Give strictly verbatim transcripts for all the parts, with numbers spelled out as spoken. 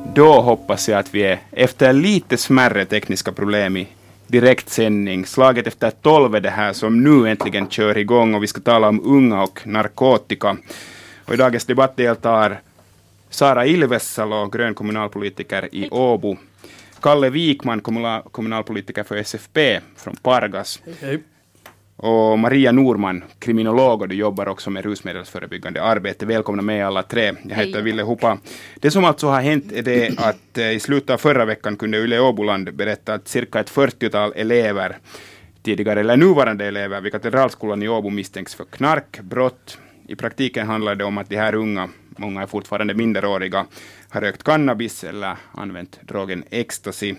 Då hoppas jag att vi är efter lite smärre tekniska problem i direktsändning. Slaget efter tolv är det här som nu äntligen kör igång och vi ska tala om unga och narkotika. Och i dagens debatt deltar Sara Ilvessalo, grön kommunalpolitiker i Åbo. Kalle Wikman, kommunalpolitiker för S F P från Pargas. Hej. Och Maria Norman, kriminolog, och du jobbar också med rusmedelsförebyggande arbete. Välkomna med alla tre. Jag heter Hej. Ville Huppa. Det som alltså har hänt är det att eh, i slutet av förra veckan kunde Yle Åboland berätta att cirka ett fyrtiotal elever, tidigare eller nuvarande elever vid Katedralskolan i Åbo misstänks för knarkbrott. I praktiken handlar det om att de här unga, många är fortfarande minderåriga, har rökt cannabis eller använt drogen ecstasy.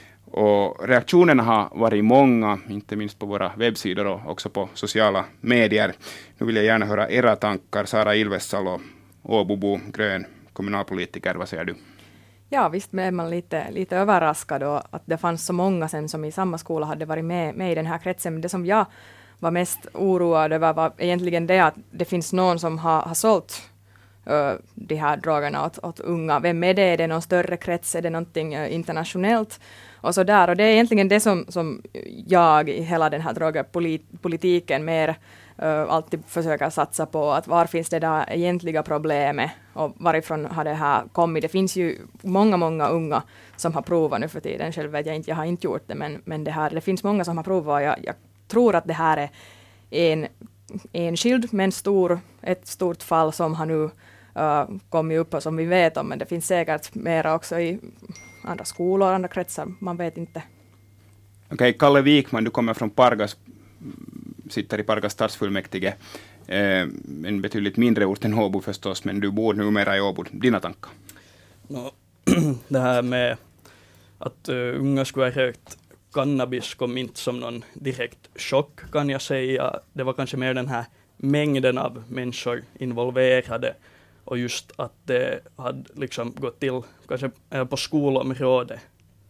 Och reaktionerna har varit många, inte minst på våra webbsidor och också på sociala medier. Nu vill jag gärna höra era tankar. Sara Ilvessalo, Åbobo, grön kommunalpolitiker, vad säger du? Ja, visst är man lite, lite överraskad och att det fanns så många sen som i samma skola hade varit med, med i den här kretsen. Men det som jag var mest oroad över var egentligen det att det finns någon som har, har sålt uh, de här drogerna åt, åt unga. Vem är det? Är det någon större krets? Är det någonting uh, internationellt? Och så där. Och det är egentligen det som, som jag i hela den här drogpolitiken mer uh, alltid försöker satsa på. Att var finns det där egentliga problemet och varifrån har det här kommit? Det finns ju många, många unga som har provat nu för tiden. Själv vet jag inte, jag har inte gjort det, men, men det, här, det finns många som har provat. Jag, jag tror att det här är en enskild men stor, ett stort fall som har nu uh, kommit upp och som vi vet om. Men det finns säkert mera också i andra skolor, andra kretsar, man vet inte. Okej, okay, Kalle Wikman, du kommer från Pargas, sitter i Pargas stadsfullmäktige, eh, en betydligt mindre ort än Åbo förstås, men du bor numera i Åbo. Dina tankar? No, det här med att uh, unga skulle ha rökt cannabis kom inte som någon direkt chock, kan jag säga. Det var kanske mer den här mängden av människor involverade och just att det hade liksom gått till kanske på skolområdet.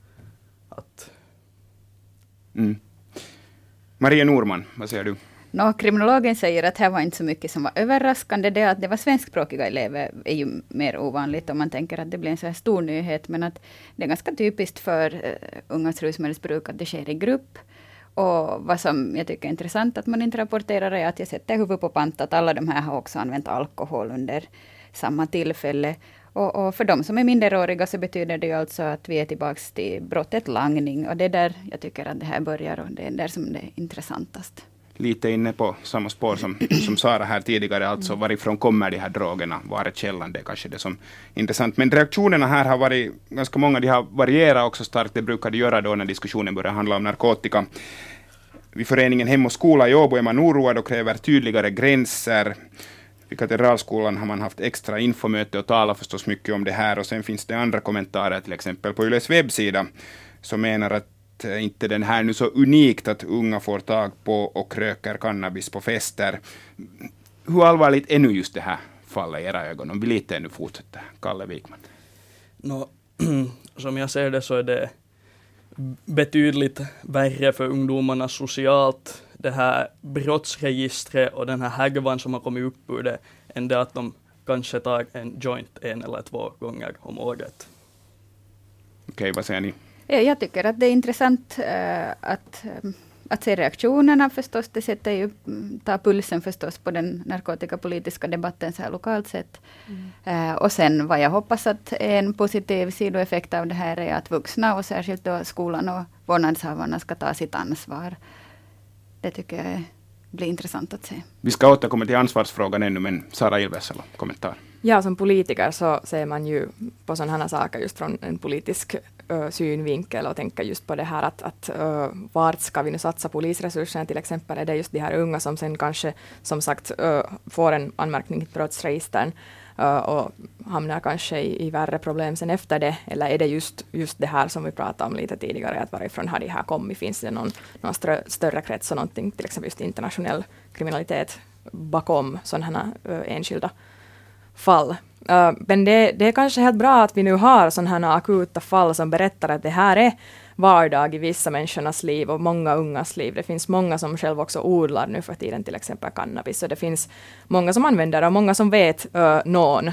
Att... Mm. Maria Norman, vad säger du? No, kriminologen säger att här var inte så mycket som var överraskande. Det att det var svenskspråkiga elever är ju mer ovanligt om man tänker att det blir en så här stor nyhet. Men att det är ganska typiskt för uh, ungas rusmedelsbruk att det sker i grupp. Och vad som jag tycker är intressant att man inte rapporterar är att jag sätter huvudet på pant att alla de här har också använt alkohol under samma tillfälle. Och, och för de som är minderåriga så betyder det ju alltså att vi är tillbaka till brottet langning. Och det är där jag tycker att det här börjar och det är där som det är intressantast. Lite inne på samma spår som, som Sara här tidigare, alltså varifrån kommer de här drogerna, var är källan, det är kanske det som är intressant. Men reaktionerna här har varit ganska många, de har varierat också starkt, det brukar de göra då när diskussionen börjar handla om narkotika. Vid föreningen Hem och skola i Åbo är man oroad och kräver tydligare gränser. Vid Katedralskolan har man haft extra infomöte och talat förstås mycket om det här, och sen finns det andra kommentarer, till exempel på Yles webbsida, som menar att inte den här nu så unikt att unga får tag på och röker cannabis på fester. Hur allvarligt är nu just det här fallet i era ögon? Om vi lite ännu fortsätter. Kalle Wikman. No, som jag ser det så är det betydligt värre för ungdomarna socialt, det här brottsregistret och den här hägvan som har kommit upp ur det, än det att de kanske tar en joint en eller två gånger om året. Okej, okay, vad säger ni? Jag tycker att det är intressant uh, att, um, att se reaktionerna förstås. Det sätter ju, tar pulsen förstås på den narkotikapolitiska debatten så här lokalt sett. Mm. Uh, och sen vad jag hoppas att en positiv sidoeffekt av det här är att vuxna och särskilt då skolan och vårdnadshavarna ska ta sitt ansvar. Det tycker jag är, blir intressant att se. Vi ska återkomma till ansvarsfrågan ännu, men Sara Ilvessalo, kommentar. Ja, som politiker så ser man ju på sådana här saker just från en politisk uh, synvinkel och tänker just på det här att, att uh, vart ska vi nu satsa polisresurserna till exempel? Är det just de här unga som sen kanske som sagt uh, får en anmärkning till brottsregistern uh, och hamnar kanske i, i värre problem sen efter det? Eller är det just, just det här som vi pratade om lite tidigare, att varifrån har de här kommit? Finns det någon, någon större, större krets och någonting, till exempel just internationell kriminalitet bakom sådana här uh, enskilda fall. Uh, men det, det är kanske helt bra att vi nu har sådana här akuta fall som berättar att det här är vardag i vissa människornas liv och många ungas liv. Det finns många som själv också odlar nu för tiden till exempel cannabis. Och det finns många som använder och många som vet uh, någon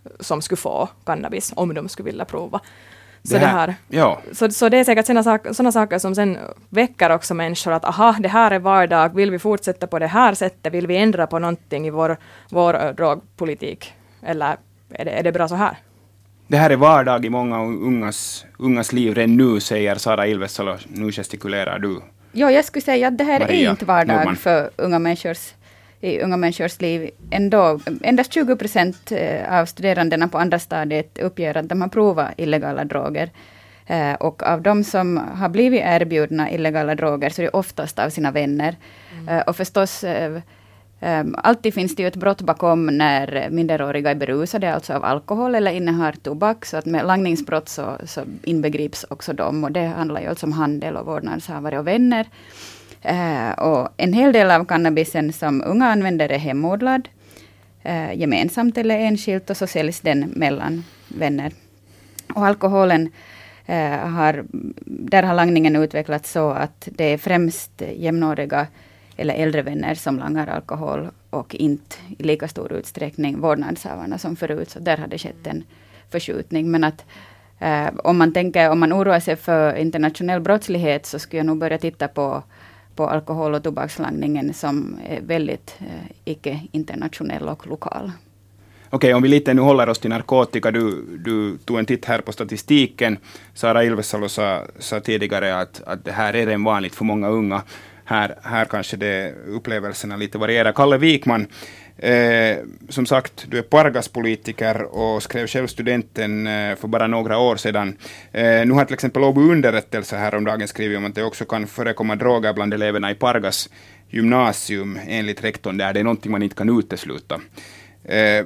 som skulle få cannabis om de skulle vilja prova. Så det det, här, här, ja. så, så det är säkert sådana saker, såna saker som sen väcker också människor att aha, det här är vardag, vill vi fortsätta på det här sättet, vill vi ändra på någonting i vår, vår uh, drogpolitik, eller är det, är det bra så här? Det här är vardag i många ungas, ungas liv redan nu, säger Sara Ilvesalo. Nu gestikulerar du. Jo, jag skulle säga att det här Maria är inte vardag Nordman. för unga människors, i unga människors liv. Ändå, endast tjugo procent av studerandena på andra stadiet uppger att de har provat illegala droger. Eh, och av de som har blivit erbjudna illegala droger så är det oftast av sina vänner. Mm. Eh, och förstås, eh, eh, alltid finns det ju ett brott bakom när minderåriga är berusade, alltså av alkohol eller innehar tobak. Så att med langningsbrott så, så inbegrips också dem. Och det handlar ju alltså om handel och vårdnadshavare och vänner. Uh, och en hel del av cannabisen som unga använder är hemodlad, uh, gemensamt eller enskilt, och så säljs den mellan vänner. Och alkoholen uh, har, där har langningen utvecklats så att det är främst jämnåriga eller äldre vänner som langar alkohol och inte i lika stor utsträckning vårdnadshavarna som förut. Så där har det skett en förskjutning. Men att uh, om man tänker, om man oroar sig för internationell brottslighet så skulle jag nog börja titta på på alkohol- och tobakslangningen som är väldigt eh, icke-internationell och lokal. Okej, om vi lite nu håller oss till narkotika. Du, du tog en titt här på statistiken. Sara Ilvesalo sa, sa tidigare att, att det här är redan vanligt för många unga. Här, här kanske det upplevelserna lite varierar. Kalle Wikman, eh, som sagt, du är Pargas-politiker och skrev själv studenten eh, för bara några år sedan. Eh, nu har till exempel Åbo underrättelse häromdagen skrivit om att det också kan förekomma droger bland eleverna i Pargas gymnasium, enligt rektorn där. Det är någonting man inte kan utesluta. Eh,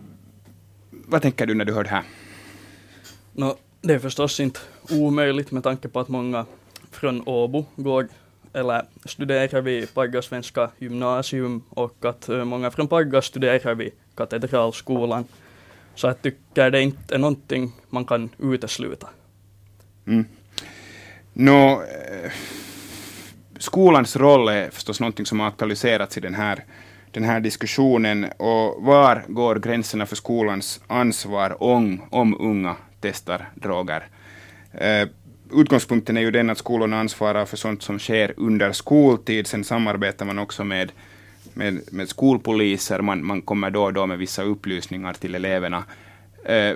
vad tänker du när du hör det här? No, det är förstås inte omöjligt med tanke på att många från Åbo går eller studerar vid Pargas svenska gymnasium och att uh, många från Pargas studerar vid Katedralskolan. Så jag tycker det inte är någonting man kan utesluta. Mm. Nå, eh, skolans roll är förstås någonting som har aktualiserats i den här, den här diskussionen. Och var går gränserna för skolans ansvar om, om unga testar droger? Eh, Utgångspunkten är ju den att skolorna ansvarar för sånt som sker under skoltid. Sen samarbetar man också med, med, med skolpoliser. Man, man kommer då och då med vissa upplysningar till eleverna. Eh,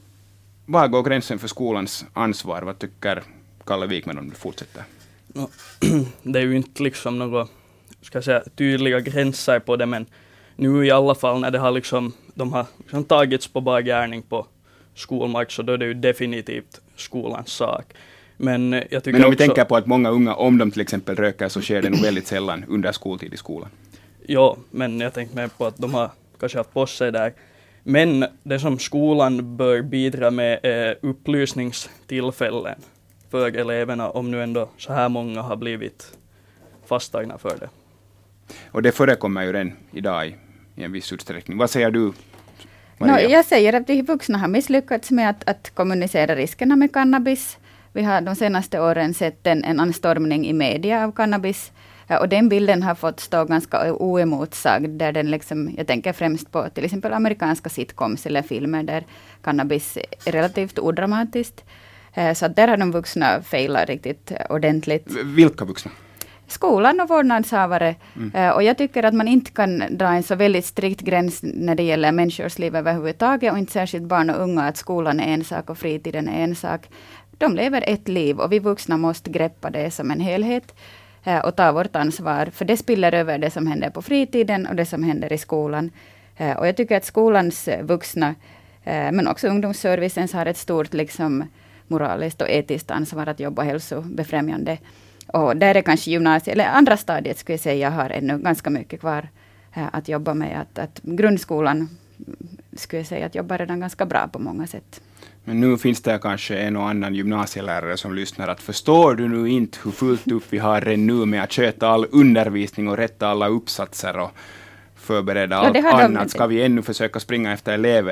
var går gränsen för skolans ansvar? Vad tycker Kalle Wikman om det fortsätter? No, det är ju inte liksom några ska jag säga, tydliga gränser på det, men nu i alla fall när det har liksom, de har liksom tagits på bara gärning på skolmark, så då är det ju definitivt skolans sak. Men, jag tycker Men om vi också, tänker på att många unga, om de till exempel röker, så sker det nog väldigt sällan under skoltid i skolan. Ja, men jag tänkte med på att de har kanske haft på sig där. Men det som skolan bör bidra med är upplysningstillfällen för eleverna, om nu ändå så här många har blivit fasttagna för det. Och det förekommer ju redan idag i, i en viss utsträckning. Vad säger du, No, jag säger att de vuxna har misslyckats med att, att kommunicera riskerna med cannabis. Vi har de senaste åren sett en, en anstormning i media av cannabis. Och den bilden har fått stå ganska oemotsagd. Där den liksom, jag tänker främst på till exempel amerikanska sitcoms eller filmer där cannabis är relativt odramatiskt. Så att där har de vuxna failat riktigt ordentligt. Vilka vuxna? Skolan och vårdnadshavare. Mm. Och jag tycker att man inte kan dra en så väldigt strikt gräns när det gäller människors liv överhuvudtaget. Och inte särskilt barn och unga, att skolan är en sak och fritiden är en sak. De lever ett liv och vi vuxna måste greppa det som en helhet. Och ta vårt ansvar. För det spiller över det som händer på fritiden och det som händer i skolan. Och jag tycker att skolans vuxna, men också ungdomsservicen, har ett stort liksom, moraliskt och etiskt ansvar att jobba hälsobefrämjande. Och där är kanske gymnasiet, eller andra stadiet skulle jag säga, har ännu ganska mycket kvar äh, att jobba med. Att, att grundskolan skulle jag säga att jobbar redan ganska bra på många sätt. Men nu finns det kanske en och annan gymnasielärare som lyssnar att förstår du nu inte hur fullt upp vi har det nu med att sköta all undervisning och rätta alla uppsatser och förbereda ja, allt det har annat. de, Ska vi ännu försöka springa efter eleverna?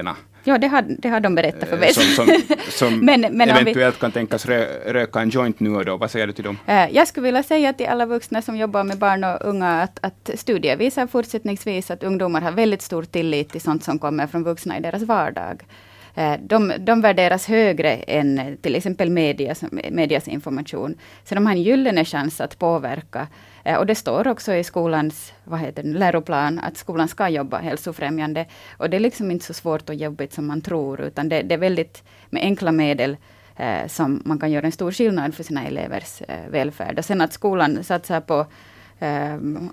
Ja, det har, det har de berättat för mig. Som, som, som men, men eventuellt vi, kan tänkas rö, röka en joint nu och då. Vad säger du till dem? Jag skulle vilja säga till alla vuxna som jobbar med barn och unga att, att studier visar fortsättningsvis att ungdomar har väldigt stor tillit till sånt som kommer från vuxna i deras vardag. De, de värderas högre än till exempel medias, medias information. Så de har en gyllene chans att påverka. Och det står också i skolans vad heter det, läroplan att skolan ska jobba hälsofrämjande. Och det är liksom inte så svårt och jobbigt som man tror. Utan det, det är väldigt med enkla medel eh, som man kan göra en stor skillnad för sina elevers eh, välfärd. Och sen att skolan satsar på eh,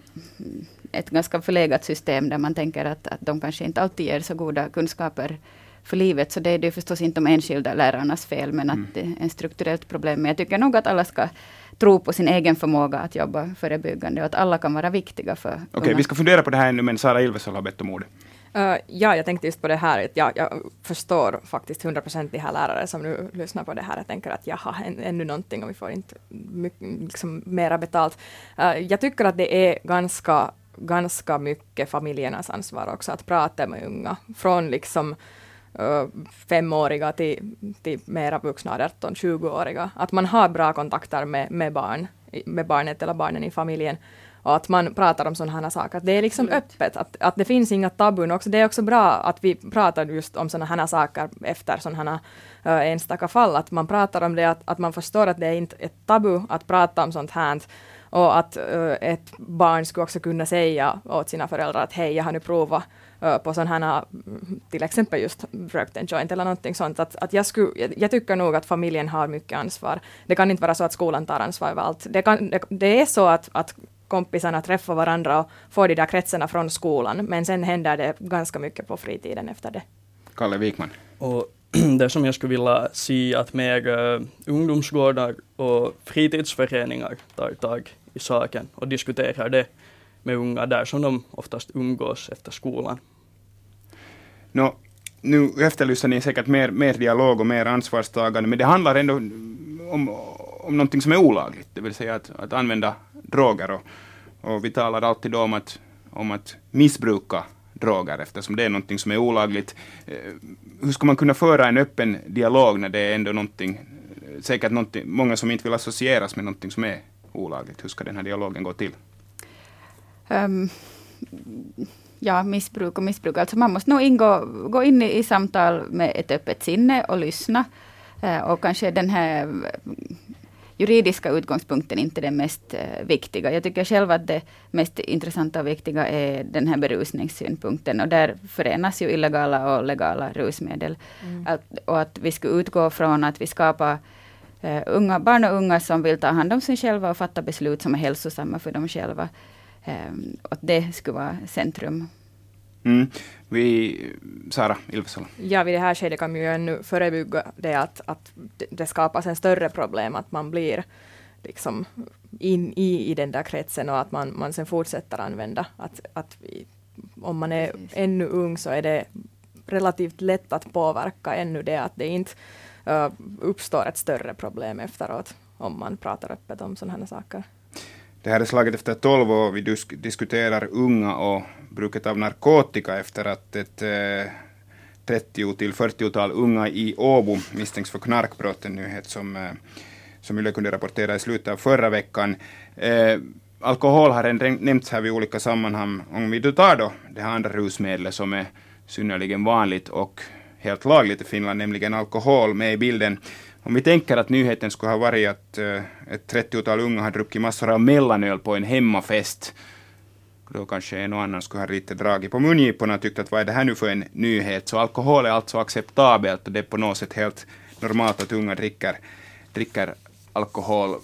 ett ganska förlegat system där man tänker att, att de kanske inte alltid ger så goda kunskaper för livet, så det är det förstås inte de enskilda lärarnas fel, men att mm. det är ett strukturellt problem. Men jag tycker nog att alla ska tro på sin egen förmåga att jobba förebyggande och att alla kan vara viktiga för Okej, okay, vi ska fundera på det här ännu, men Sara Ilvesson har bett om ord. Uh, ja, jag tänkte just på det här, att jag, jag förstår faktiskt hundra procent de här lärare som nu lyssnar på det här. Jag tänker att jaha, än, ännu någonting och vi får inte mycket, liksom, mera betalt. Uh, jag tycker att det är ganska, ganska mycket familjernas ansvar också att prata med unga från liksom Uh, femåriga till, till mera vuxna, arton tjugo-åriga. Att man har bra kontakter med, med, barn, med barnet eller barnen i familjen. Och att man pratar om sådana här saker. Att det är liksom mm. öppet. Att, att det finns inga tabun. Också det är också bra att vi pratar just om sådana här saker efter sådana här uh, enstaka fall. Att man pratar om det. Att, att man förstår att det är inte ett tabu att prata om sånt här. Och att uh, ett barn skulle också kunna säga åt sina föräldrar att hej, jag har nu provat på sådana här, till exempel just rökt en joint eller någonting sånt. Att, att jag, skulle, jag, jag tycker nog att familjen har mycket ansvar. Det kan inte vara så att skolan tar ansvar över allt. Det, kan, det, det är så att, att kompisarna träffar varandra och får de där kretsarna från skolan. Men sen händer det ganska mycket på fritiden efter det. Kalle Wikman. Och det som jag skulle vilja se att mer uh, ungdomsgårdar och fritidsföreningar tar tag i saken och diskuterar det med unga där som de oftast umgås efter skolan. No, nu efterlyser ni säkert mer, mer dialog och mer ansvarstagande, men det handlar ändå om, om någonting som är olagligt, det vill säga att, att använda droger. Och, och vi talar alltid om att, om att missbruka droger eftersom det är någonting som är olagligt. Hur ska man kunna föra en öppen dialog när det är ändå någonting, säkert någonting, många som inte vill associeras med någonting som är olagligt? Hur ska den här dialogen gå till? Um, ja, missbruk och missbruk. Alltså man måste nog ingå, gå in i, i samtal med ett öppet sinne och lyssna. Uh, och kanske den här juridiska utgångspunkten inte den mest uh, viktiga. Jag tycker själv att det mest intressanta och viktiga är den här berusningssynpunkten. Och där förenas ju illegala och legala rusmedel. Mm. Att, och att vi ska utgå från att vi skapar uh, unga, barn och unga som vill ta hand om sig själva och fatta beslut som är hälsosamma för dem själva. Um, och det skulle vara centrum. Mm. Vi, Sara Ilvesson. Ja, vid det här skedet kan vi ju ännu förebygga det att, att det skapas en större problem, att man blir liksom in i, i den där kretsen och att man, man sen fortsätter använda. Att, att vi, om man är ännu ung så är det relativt lätt att påverka ännu det att det inte uh, uppstår ett större problem efteråt om man pratar öppet om sådana här saker. Det här är slaget efter tolv och vi disk- diskuterar unga och bruket av narkotika efter att ett eh, trettio till fyrtiotal unga i Åbo misstänks för knarkbrott, en nyhet som, eh, som Yle kunde rapportera i slutet av förra veckan. Eh, alkohol har en nämnts här vid olika sammanhang. Om vi då tar då det här andra rusmedlet som är synnerligen vanligt och helt lagligt i Finland, nämligen alkohol, med i bilden. Om vi tänker att nyheten skulle ha varit att uh, ett trettiotal unga har druckit massor av mellanöl på en hemmafest, då kanske en och annan skulle ha lite dragit på mungiporna och tyckt att vad är det här nu för en nyhet. Så alkohol är alltså acceptabelt och det är på något sätt helt normalt att unga dricker, dricker alkohol.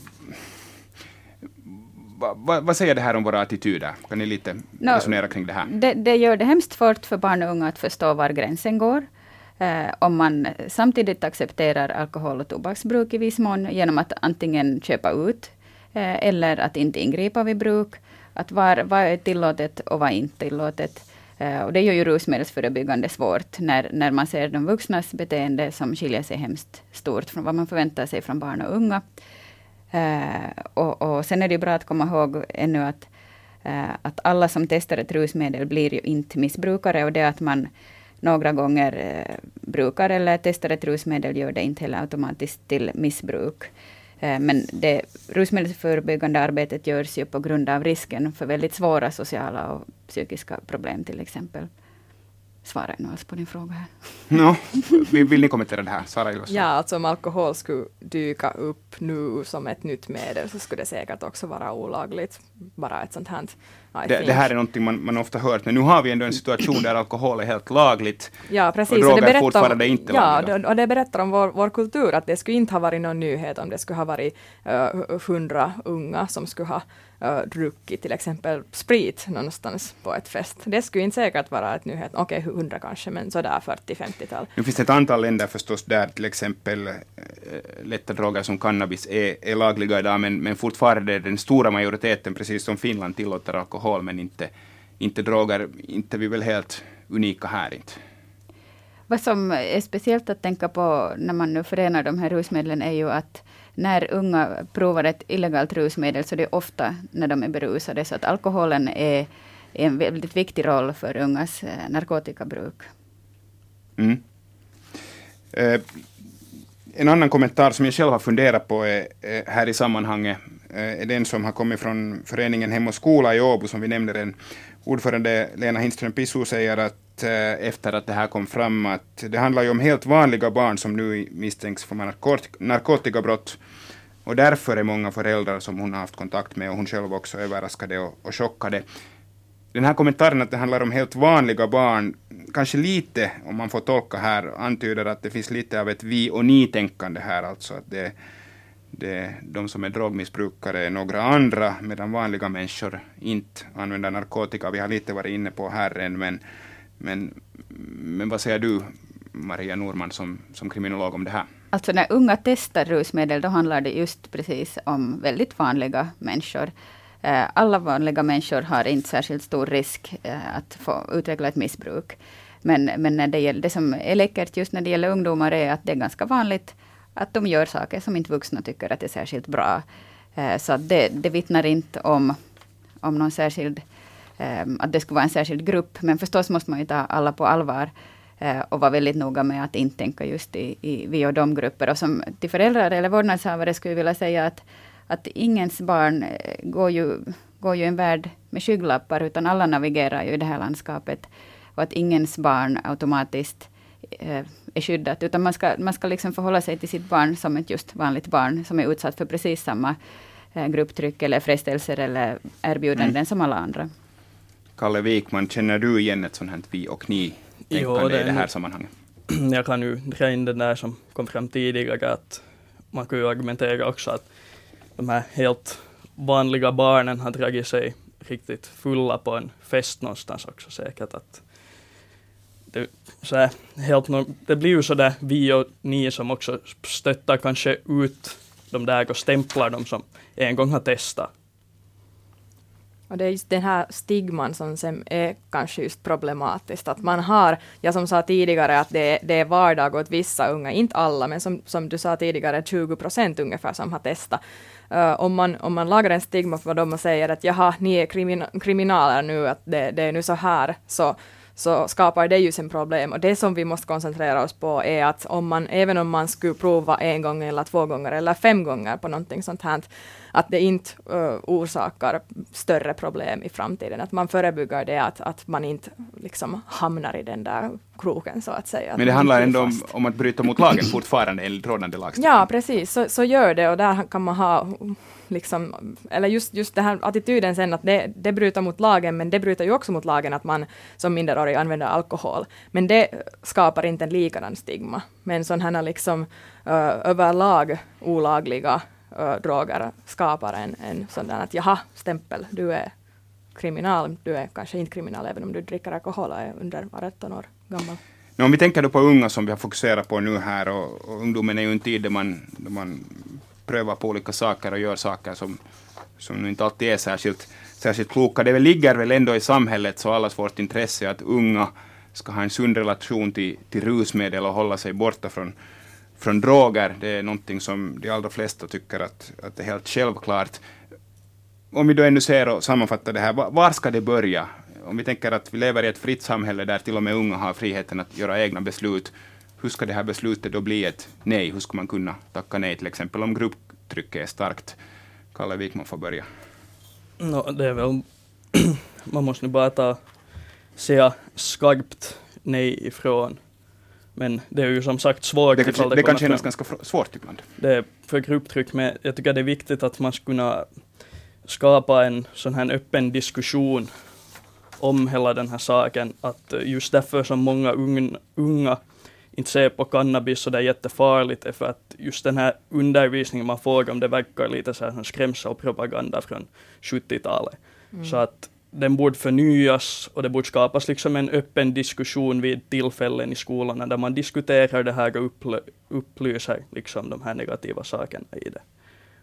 Va, va, vad säger det här om våra attityder? Kan ni lite no, resonera kring det här? Det, det gör det hemskt svårt för barn och unga att förstå var gränsen går. Eh, om man samtidigt accepterar alkohol- och tobaksbruk i viss mån genom att antingen köpa ut eh, eller att inte ingripa vid bruk. Att vad, vad är tillåtet och vad är inte tillåtet. Eh, och det gör ju rusmedelsförebyggande svårt när, när man ser de vuxnas beteende som skiljer sig hemskt stort från vad man förväntar sig från barn och unga. Eh, och, och sen är det ju bra att komma ihåg ännu att, eh, att alla som testar ett rusmedel blir ju inte missbrukare, och det att man några gånger eh, brukar eller testar ett rusmedel gör det inte heller automatiskt till missbruk. Eh, men det rusmedelsförebyggande arbetet görs ju på grund av risken för väldigt svåra sociala och psykiska problem till exempel. Svarar jag nu alls på din fråga här? No, vill, vill ni kommentera det här? Sara Ilves? Ja, alltså om alkohol skulle dyka upp nu som ett nytt medel så skulle det säkert också vara olagligt. Bara ett sånt här. Det, det här är någonting man, man ofta hört, men nu har vi ändå en situation där alkohol är helt lagligt. Ja, precis. Och droger och det fortfarande om, inte ja, lagliga. och det berättar om vår, vår kultur, att det skulle inte ha varit någon nyhet om det skulle ha varit hundra uh, unga som skulle ha uh, druckit till exempel sprit någonstans på ett fest. Det skulle inte säkert vara ett nyhet. Okej, okay, hundra kanske, men sådär fyrtio-femtiotal. Nu finns det ett antal länder förstås där till exempel äh, lätta droger som cannabis är, är lagliga idag, men, men fortfarande den stora majoriteten, precis som Finland, tillåter alkohol, men inte, inte droger. Inte vi väl helt unika här inte. Vad som är speciellt att tänka på när man nu förenar de här rusmedlen är ju att när unga provar ett illegalt rusmedel så det är ofta när de är berusade. Så att alkoholen är, är en väldigt viktig roll för ungas eh, narkotikabruk. Mm. Eh, en annan kommentar som jag själv har funderat på är, är här i sammanhanget är den som har kommit från föreningen Hem och skola i Åbo, som vi nämnde. Den ordförande Lena Hindström Pissu säger att eh, efter att det här kom fram att det handlar ju om helt vanliga barn som nu misstänks för narkotik- narkotikabrott, och därför är många föräldrar som hon har haft kontakt med och hon själv också överraskade och, och chockade. Den här kommentaren att det handlar om helt vanliga barn kanske lite, om man får tolka här, antyder att det finns lite av ett vi- och ni-tänkande här, alltså att det Det, de som är drogmissbrukare är några andra, medan vanliga människor inte använder narkotika. Vi har lite varit inne på här än, men, men, men vad säger du, Maria Norman, som, som kriminolog om det här? Alltså när unga testar rusmedel, då handlar det just precis om väldigt vanliga människor. Alla vanliga människor har inte särskilt stor risk att få utveckla ett missbruk. Men, men när det, gäller, det som är läckert just när det gäller ungdomar är att det är ganska vanligt att de gör saker som inte vuxna tycker att det är särskilt bra. Eh, så att det, det vittnar inte om, om någon särskild, eh, att det skulle vara en särskild grupp. Men förstås måste man ju ta alla på allvar eh, och vara väldigt noga med att inte tänka just i, i vi och de grupper. Och som till föräldrar eller vårdnadshavare skulle jag vilja säga att, att ingens barn går ju, går ju en värld med skygglappar, utan alla navigerar ju i det här landskapet. Och att ingens barn automatiskt eh, är skyddat, utan man ska, man ska liksom förhålla sig till sitt barn som ett just vanligt barn som är utsatt för precis samma eh, grupptryck eller frestelser eller erbjudanden mm. som alla andra. Kalle Wikman, känner du igen ett sånt här vi och ni tänkande i det här sammanhanget? Jag kan ju dra in den där som kom fram tidigare, att man kan ju argumentera också att de här helt vanliga barnen har dragit sig riktigt fulla på en fest någonstans också säkert, att Det, så här, helt no- det blir ju så där vi och ni som också stöttar kanske ut de där och stämplar dem som en gång har testat. Och det är just den här stigman som sen är kanske just problematiskt. Att man har, jag som sa tidigare, att det, det är vardag åt vissa unga, inte alla, men som, som du sa tidigare, tjugo procent ungefär som har testat. Uh, om, man, om man lagar en stigma för dem och säger att jaha, ni är krimin- kriminaler nu, att det, det är nu så här, så så skapar det ju sin problem. Och det som vi måste koncentrera oss på är att om man, även om man skulle prova en gång eller två gånger eller fem gånger på någonting sånt här, att det inte uh, orsakar större problem i framtiden. Att man förebygger det, att, att man inte liksom hamnar i den där kroken så att säga. Men det handlar ändå om, om att bryta mot lagen fortfarande enligt rådande lagstiftning. Ja, precis. Så, så gör det, och där kan man ha liksom, eller just, just den här attityden sen att det, det bryter mot lagen, men det bryter ju också mot lagen att man som minderårig använder alkohol. Men det skapar inte en likadan stigma. Men sådana här liksom uh, överlag olagliga uh, droger skapar en, en sån att jaha, stämpel, du är kriminal, du är kanske inte kriminal även om du dricker alkohol och är under arton år gammal. Nu, om vi tänker då på unga som vi har fokuserat på nu här, och, och ungdomen är ju en tid där man, där man prövar på olika saker och gör saker som, som nu inte alltid är särskilt, särskilt kloka. Det väl ligger väl ändå i samhället så allas vårt intresse att unga ska ha en sund relation till, till rusmedel och hålla sig borta från, från droger. Det är någonting som de allra flesta tycker att, att det är helt självklart. Om vi då ännu ser och sammanfattar det här, var, var ska det börja? om vi tänker att vi lever i ett fritt samhälle där till och med unga har friheten att göra egna beslut, hur ska det här beslutet då bli ett nej? Hur ska man kunna tacka nej till exempel om grupptrycket är starkt? Kalle Wikman får börja. No, det är väl man måste nu bara ta säga skarpt nej ifrån. Men det är ju som sagt svårt. Det, det, det kan kännas ganska svårt ibland. Det är för grupptryck, men jag tycker det är viktigt att man ska kunna skapa en sån här öppen diskussion om hela den här saken. Att just därför som många unga, unga inte ser på cannabis så det är jättefarligt är för att just den här undervisningen man får om det verkar lite så här skrämsel och propaganda från sjuttiotalet. Mm. Så att den borde förnyas och det borde skapas liksom en öppen diskussion vid tillfällen i skolorna där man diskuterar det här och upplö- upplyser liksom de här negativa sakerna i det.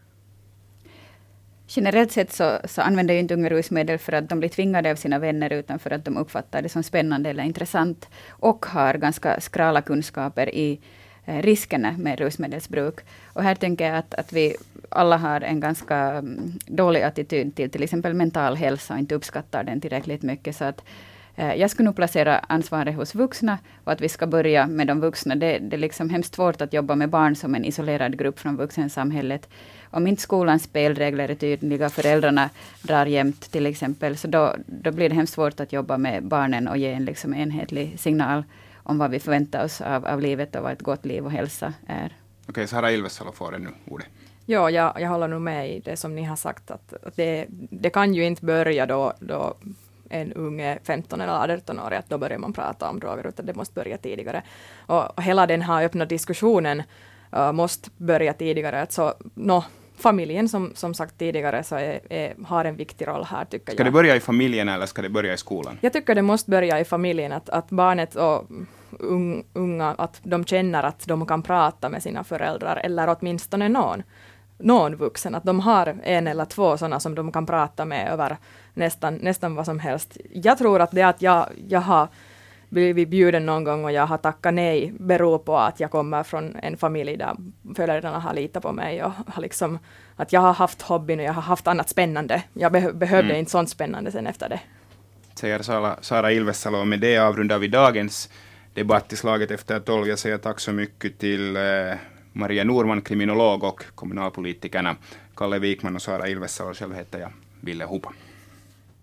Generellt sett så, så använder ju inte unga rusmedel för att de blir tvingade av sina vänner utan för att de uppfattar det som spännande eller intressant och har ganska skrala kunskaper i eh, riskerna med rusmedelsbruk. Och här tänker jag att, att vi alla har en ganska um, dålig attityd till till exempel mental hälsa och inte uppskattar den tillräckligt mycket. Så att eh, jag skulle nog placera ansvaret hos vuxna och att vi ska börja med de vuxna. Det, det är liksom hemskt svårt att jobba med barn som en isolerad grupp från vuxensamhället. Om inte skolans spelregler är tydliga, föräldrarna drar jämt till exempel, så då, då blir det hemskt svårt att jobba med barnen och ge en liksom enhetlig signal om vad vi förväntar oss av, av livet och vad ett gott liv och hälsa är. Okej, okay, Sara Ilvessalo får det nu ordet. Ja, jag, jag håller nog med i det som ni har sagt, att, att det, det kan ju inte börja då, då en unge femton eller arton år, att då börjar man prata om droger, utan det måste börja tidigare. Och, och hela den här öppna diskussionen uh, måste börja tidigare. Alltså, no, familjen som, som sagt tidigare så är, är, har en viktig roll här, tycker jag. Ska det börja i familjen eller ska det börja i skolan? Jag tycker det måste börja i familjen, att, att barnet och un, unga, att de känner att de kan prata med sina föräldrar, eller åtminstone någon. någon vuxen, att de har en eller två sådana som de kan prata med över nästan, nästan vad som helst. Jag tror att det att jag, jag har blivit bjuden någon gång och jag har tackat nej beror på att jag kommer från en familj där föräldrarna har litat på mig och har liksom, att jag har haft hobbyn och jag har haft annat spännande. Jag be- behövde mm. inte sånt spännande sen efter det. Säger Sara, Sara Ilvessalo, med det avrundar vi dagens debatt i slaget efter tolv. Jag säger tack så mycket till eh, Maria Norman, kriminolog och kommunalpolitikerna Kalle Wikman och Sara Ilvessalo. Själv heter jag Ville Hupa.